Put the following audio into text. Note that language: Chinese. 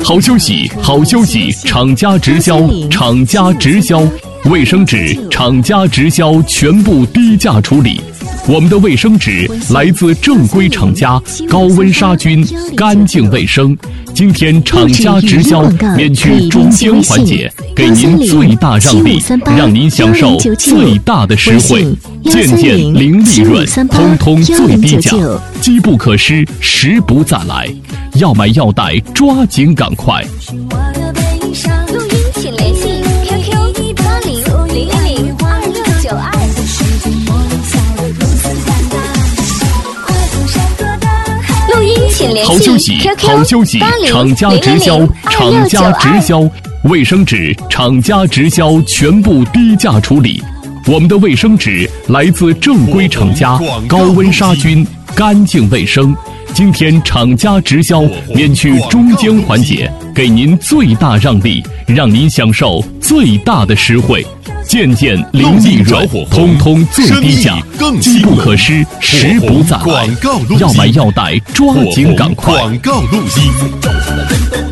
好休息，好休息！厂家直销，厂家直销，卫生纸厂家直销全部低价处理。我们的卫生纸来自正规厂家，高温杀菌，干净卫生。今天厂家直销免去中间环节，给您最大让利，让您享受最大的实惠。件件零利润，通通最低价，机不可失，时不再来。要买要带，抓紧赶快！ 录音请联系 QQ 8001002692。录音请联系好休息，好休息！厂家直销，厂家直销，卫生纸厂家直销全部低价处理。我们的卫生纸来自正规厂家，高温杀菌，干净卫生。今天厂家直销免去中间环节，给您最大让利，让您享受最大的实惠。件件零利润，通通最低价，机不可失，时不再来。要买要带，抓紧赶快！ 广告录音。